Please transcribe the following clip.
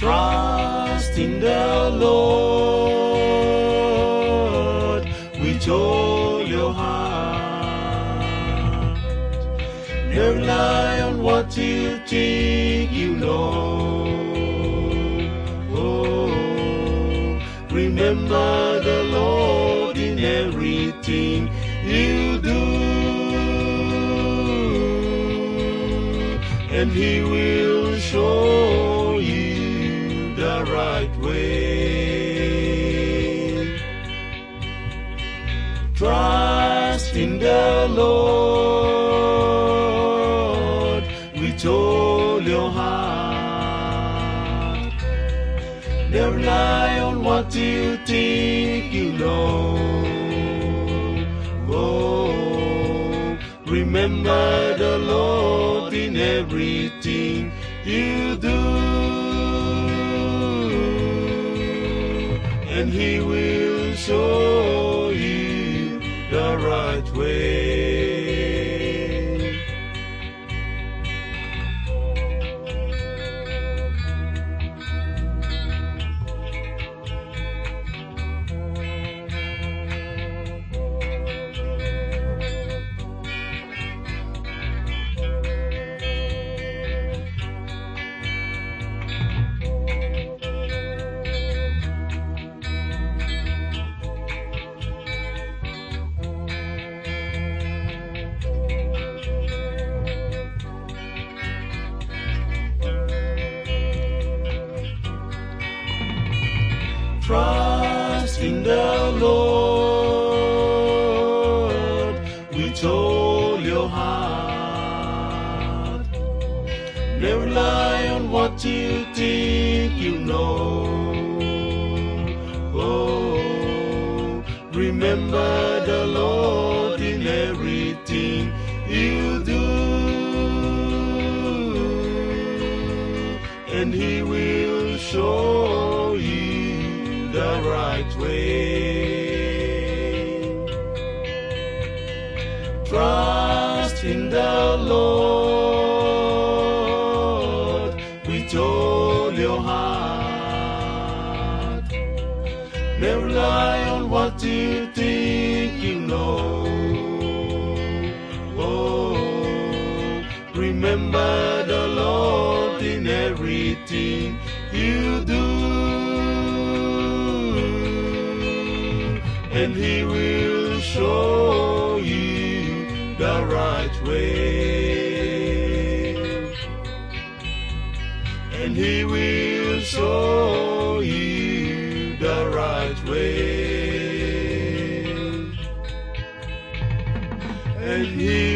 Trust in the Lord with all your heart. Never rely on what you think you know. Oh, remember the Lord in everything you do, and He will show you the right way. Trust in the Lord with all your heart. Never rely on what you think you know. Oh, remember the Lord in everything you do, and He will show you the right way. Trust in the Lord with all your heart. Never rely on what you think you know. Oh, remember the Lord in everything you do, and He will show you the right way. Trust in the Lord with all your heart. Never rely on what you think you know. Oh, remember the Lord in everything you do, and He will show you the right way. And He will show you the right way. And He